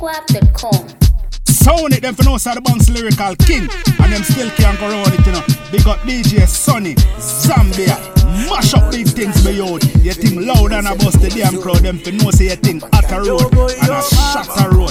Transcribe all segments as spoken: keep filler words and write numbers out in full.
wap dot com. Sound it, them for no side the Banks lyrical king. And them still can't go around it, you know. Big up D J Sonny, Zambia. Mash up big things for you. You think loud and a bust the damn crowd. Them for no say you think at a road and a shot a road.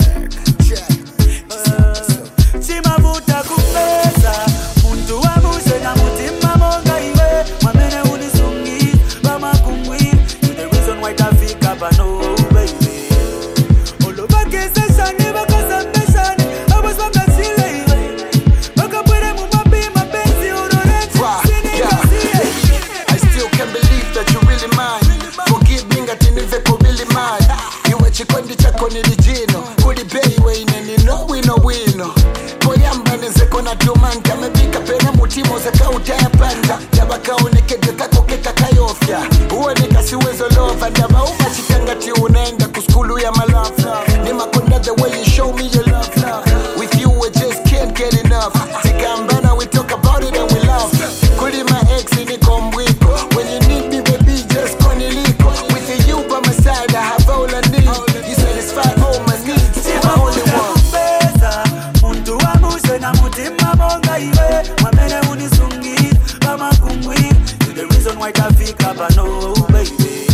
Chimavuta kupesa muntu wabuse na mutima monga iwe mwamene unisungi bama kumwi. You the reason why tafika bano baby. Oloba kese shani baka sambeshani abos baka sile iwe baka pwede mumabi mapenzi unorenzi siningasiye. I still can't believe that you really mine. Forgive me ngati niveko really mad. Iwe chikondi chako nilijino kuli bei we ineni no wino wino. Koyamba nezeko na tumanga mebika pena mutimo zeka utaya panda. Jabaka unekedwe kako keka kayofya. Uwe nikasi wezo lova ndaba uma chikangati unaenda kuskulu ya malafla. Ni makonda the way you show me your love, love. With you we just can't get enough. Tikambana we talk about it and we laugh. Kuli my ex ini kombwiko. When you need me baby just koniliko. With you by my side I have all I need. You satisfy all my needs. My only one. Muntu wabuse na mutima monga iwe mwamene unisungi bama kumwi. You the reason why tafika bano baby.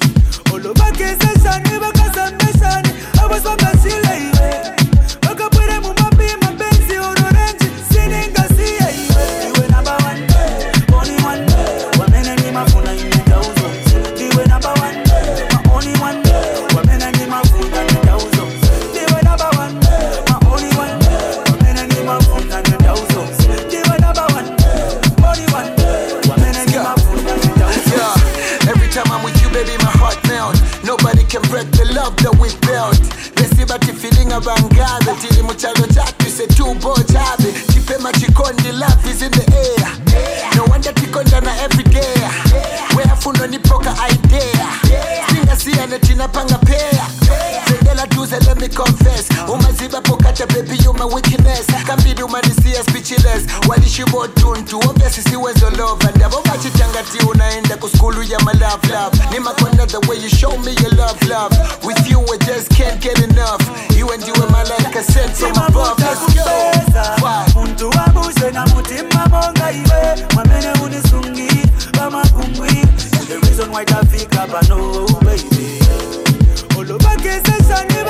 Oloba kese shani baka sambeshani abos baka sile iwe baka pwede mumabi mapenzi unorenzi siningasiye iwe. Iwe number one, only one. Wamene ni mafuna inenda uzo. Iwe number one, my only one. Wamene ni mafuna inenda uzo. Iwe number one, my only one. Wamene ni mafuna inenda uzo. Iwe number one, only one. Wamene ni mafuna inenda uzo. Yeah, every time I'm with you, baby, my heart melt. Nobody can break the love that we built. Let's see about the feeling of Bangabe. Tili muchalo chatu se tubo chabe. Chipema chikondi, love is in the air. No wonder tikonda na every day. Where funo ni poka idea. Singa siya na tina panga pair. Zendela tuze let me confess. Umaziba pokata baby you my weakness. Kambidi umanisia speechless. Walishibo tuntu obviously si wezo love. And abo machichangati unaenda kuskulu ya my love love. Ni makonda the way you show me your love love. With you I just can't get enough. You and you and my like a sent from above. Let's go. Wow. Muntu wabuse na mutima monga iwe mwamene unisungi bama kumwi. You the reason why tafika bano baby. Oloba kese shani